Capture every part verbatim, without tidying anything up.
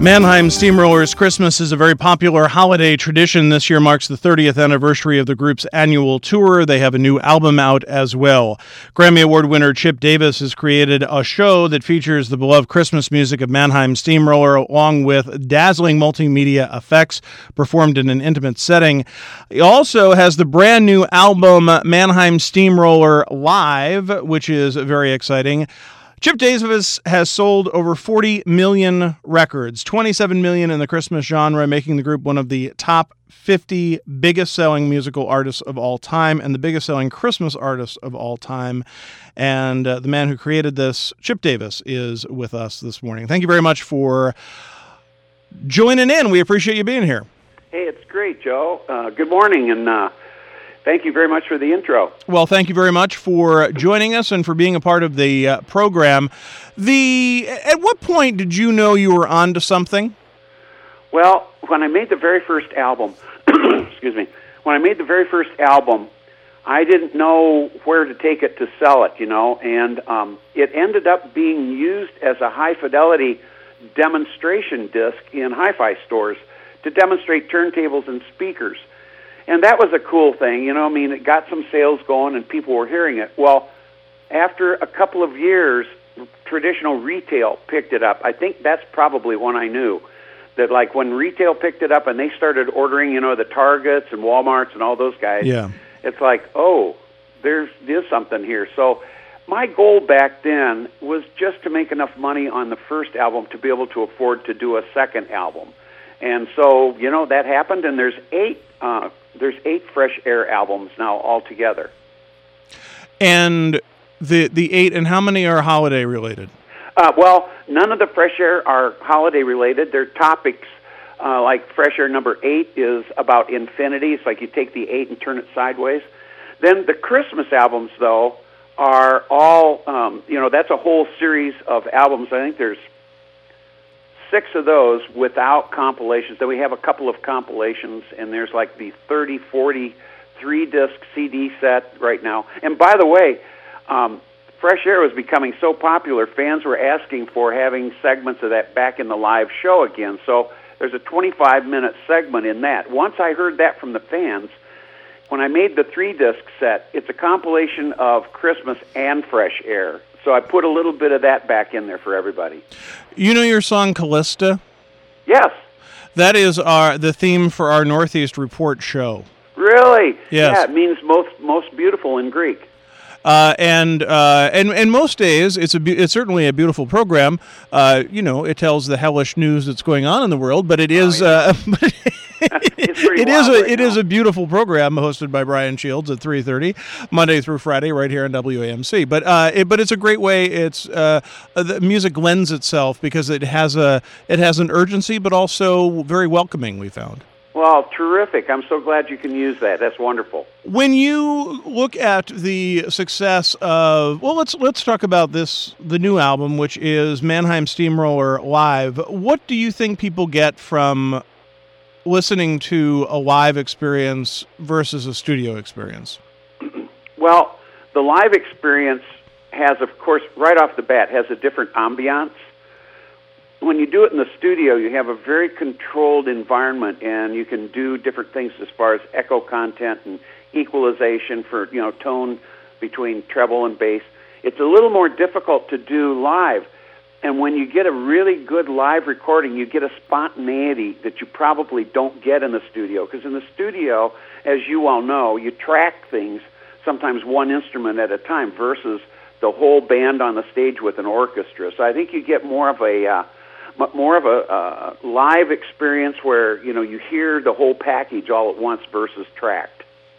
Mannheim Steamrollers Christmas is a very popular holiday tradition. This year marks the thirtieth anniversary of the group's annual tour. They have a new album out as well. Grammy Award winner Chip Davis has created a show that features the beloved Christmas music of Mannheim Steamroller along with dazzling multimedia effects performed in an intimate setting. He also has the brand new album Mannheim Steamroller Live, which is very exciting. Chip Davis has sold over forty million records, twenty-seven million in the Christmas genre, making the group one of the top fifty biggest-selling musical artists of all time and the biggest-selling Christmas artist of all time. And uh, the man who created this, Chip Davis, is with us this morning. Thank you very much for joining in. We appreciate you being here. Hey, it's great, Joe. Uh, good morning, and uh, thank you very much for the intro. Well, thank you very much for joining us and for being a part of the uh, program. The At what point did you know you were onto something? Well, when I made the very first album, excuse me, when I made the very first album, I didn't know where to take it to sell it, you know, and um, it ended up being used as a high-fidelity demonstration disc in hi-fi stores to demonstrate turntables and speakers. And that was a cool thing, you know, I mean, it got some sales going and people were hearing it. Well, after a couple of years, traditional retail picked it up. I think that's probably when I knew that, like, when retail picked it up and they started ordering, you know, the Targets and Walmarts and all those guys, yeah, it's like, oh, there's, there's something here. So my goal back then was just to make enough money on the first album to be able to afford to do a second album. And so, you know, that happened, and there's eight uh, there's eight Fresh Air albums now altogether. And the the eight, and how many are holiday related? Uh, well, none of the Fresh Air are holiday related. They're topics. Uh, like Fresh Air number eight is about infinity. It's like you take the eight and turn it sideways. Then the Christmas albums, though, are all, um, you know, that's a whole series of albums. I think there's six of those without compilations. Then we have a couple of compilations, and there's like the thirty, forty, three-disc C D set right now. And by the way, um, Fresh Air was becoming so popular, fans were asking for having segments of that back in the live show again. So there's a twenty-five minute segment in that. Once I heard that from the fans, when I made the three-disc set, it's a compilation of Christmas and Fresh Air. So I put a little bit of that back in there for everybody. You know your song Callista? Yes. That is our the theme for our Northeast Report show. Really? Yes. Yeah, it means most most beautiful in Greek. Uh, and uh, and and most days it's a be- it's certainly a beautiful program. Uh, you know, it tells the hellish news that's going on in the world, but it is oh, yeah. uh, it is a right it now. is a beautiful program hosted by Brian Shields at three thirty Monday through Friday right here on W A M C. But uh, it, but it's a great way. It's uh, the music lends itself because it has a it has an urgency, but also very welcoming. We found. Well, terrific. I'm so glad you can use that. That's wonderful. When you look at the success of, well, let's let's talk about this, the new album, which is Mannheim Steamroller Live. What do you think people get from listening to a live experience versus a studio experience? Well, the live experience has, of course, right off the bat, has a different ambiance. When you do it in the studio, you have a very controlled environment, and you can do different things as far as echo content and equalization for, you know, tone between treble and bass. It's a little more difficult to do live, and when you get a really good live recording, you get a spontaneity that you probably don't get in the studio, because in the studio, as you well know, you track things, sometimes one instrument at a time, versus the whole band on the stage with an orchestra. So I think you get more of a... Uh, more of a uh, live experience where, you know, you hear the whole package all at once versus tracked.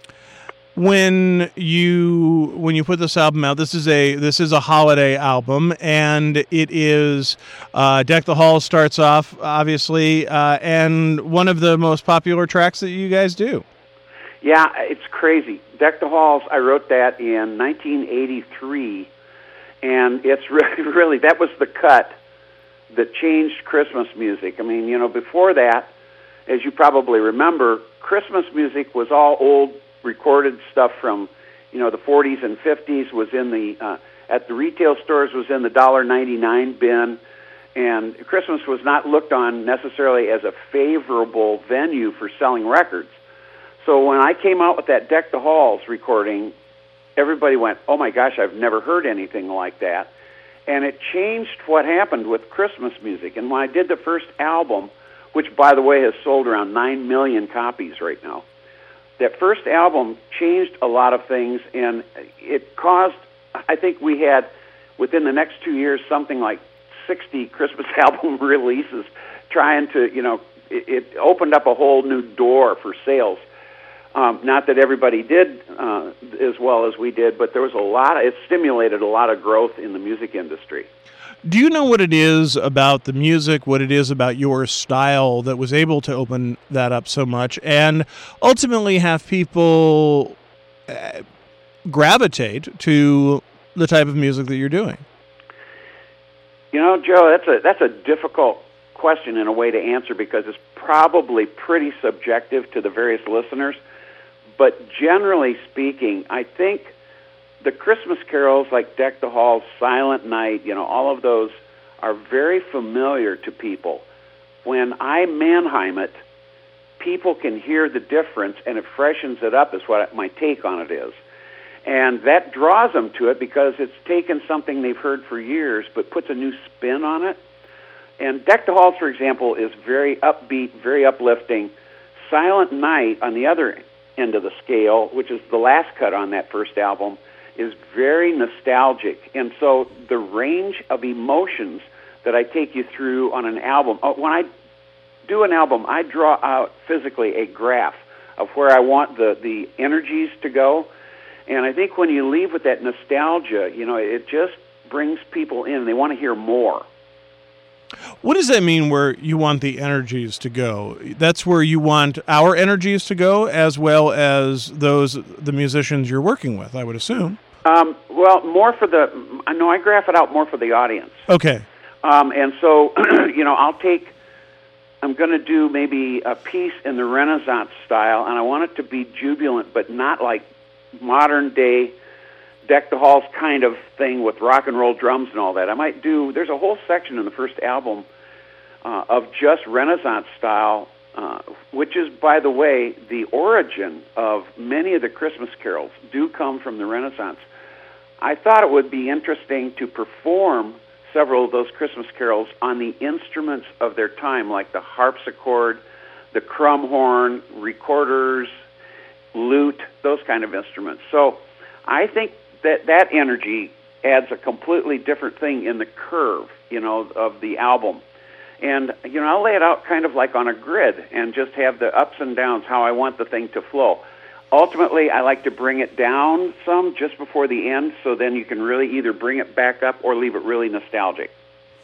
When you when you put this album out, this is a this is a holiday album, and it is uh, Deck the Halls starts off obviously, uh, and one of the most popular tracks that you guys do. Yeah, it's crazy. Deck the Halls. I wrote that in nineteen eighty-three, and it's really really that was the cut that changed Christmas music. I mean, you know, before that, as you probably remember, Christmas music was all old recorded stuff from, you know, the forties and fifties, was in the, uh, at the retail stores, was in the one dollar ninety-nine bin, And Christmas was not looked on necessarily as a favorable venue for selling records. So when I came out with that Deck the Halls recording, everybody went, oh my gosh, I've never heard anything like that. And it changed what happened with Christmas music. And when I did the first album, which, by the way, has sold around nine million copies right now, that first album changed a lot of things, and it caused, I think we had, within the next two years, something like sixty Christmas album releases, trying to, you know, it, it opened up a whole new door for sales. Um, not that everybody did uh, as well as we did, but there was a lot of, it stimulated a lot of growth in the music industry. Do you know what it is about the music, what it is about your style that was able to open that up so much and ultimately have people uh, gravitate to the type of music that you're doing? You know, Joe, that's a that's a difficult question in a way to answer because it's probably pretty subjective to the various listeners. But generally speaking, I think the Christmas carols like Deck the Halls, Silent Night, you know, all of those are very familiar to people. When I Mannheim it, people can hear the difference, and it freshens it up is what my take on it is. And that draws them to it because it's taken something they've heard for years but puts a new spin on it. And Deck the Halls, for example, is very upbeat, very uplifting. Silent Night, on the other end of the scale, which is the last cut on that first album, is very nostalgic. And so the range of emotions that I take you through on an album, when I do an album, I draw out physically a graph of where I want the, the energies to go. And I think when you leave with that nostalgia, you know, it just brings people in. They want to hear more. What does that mean where you want the energies to go? That's where you want our energies to go as well as those, the musicians you're working with, I would assume. Um, well, more for the, I know I graph it out more for the audience. Okay. Um, and so, you know, I'll take, I'm going to do maybe a piece in the Renaissance style, and I want it to be jubilant, but not like modern day Deck the Halls kind of thing with rock and roll drums and all that. I might do, there's a whole section in the first album uh, of just Renaissance style, uh, which is, by the way, the origin of many of the Christmas carols do come from the Renaissance. I thought it would be interesting to perform several of those Christmas carols on the instruments of their time, like the harpsichord, the crumhorn, recorders, lute, those kind of instruments. So I think that that energy adds a completely different thing in the curve, you know, of the album. And, you know, I'll lay it out kind of like on a grid and just have the ups and downs, how I want the thing to flow. Ultimately, I like to bring it down some just before the end, so then you can really either bring it back up or leave it really nostalgic.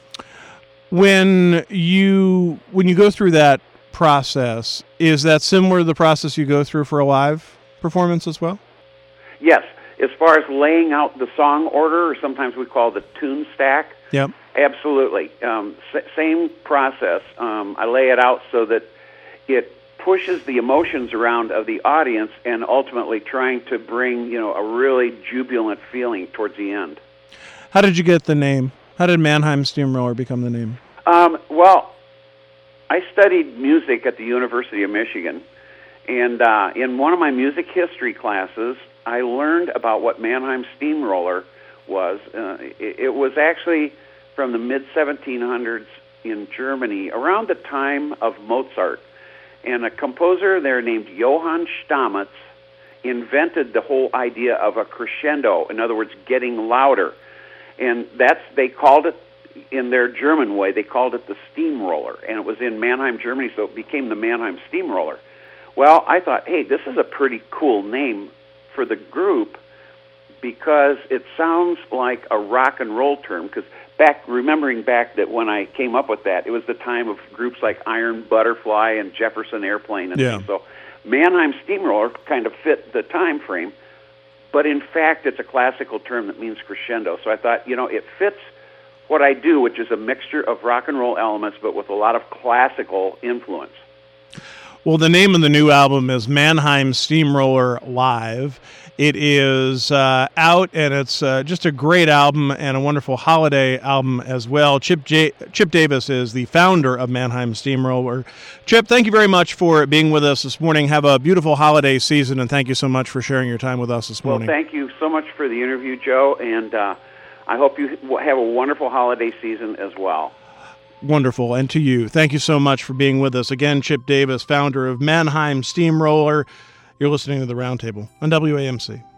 When you when you go through that process, is that similar to the process you go through for a live performance as well? Yes. As far as laying out the song order, or sometimes we call the tune stack, yep. Absolutely. Um, s- same process. Um, I lay it out so that it pushes the emotions around of the audience and ultimately trying to bring, you know, a really jubilant feeling towards the end. How did you get the name? How did Mannheim Steamroller become the name? Um, well, I studied music at the University of Michigan, and uh, in one of my music history classes, I learned about what Mannheim Steamroller was. Uh, it, it was actually from the mid seventeen hundreds in Germany, around the time of Mozart. And a composer there named Johann Stamitz invented the whole idea of a crescendo, in other words, getting louder. And that's, they called it, in their German way, they called it the steamroller. And it was in Mannheim, Germany, so it became the Mannheim Steamroller. Well, I thought, hey, this is a pretty cool name for the group because it sounds like a rock and roll term. Because back, remembering back that when I came up with that, it was the time of groups like Iron Butterfly and Jefferson Airplane, and yeah. so Mannheim Steamroller kind of fit the time frame. But in fact, it's a classical term that means crescendo. So I thought, you know, it fits what I do, which is a mixture of rock and roll elements, but with a lot of classical influence. Well, the name of the new album is Mannheim Steamroller Live. It is uh, out, and it's uh, just a great album and a wonderful holiday album as well. Chip J- Chip Davis is the founder of Mannheim Steamroller. Chip, thank you very much for being with us this morning. Have a beautiful holiday season, and thank you so much for sharing your time with us this morning. Well, thank you so much for the interview, Joe, and uh, I hope you have a wonderful holiday season as well. Wonderful, and to you. Thank you so much for being with us. Again, Chip Davis, founder of Mannheim Steamroller. You're listening to The Roundtable on W A M C.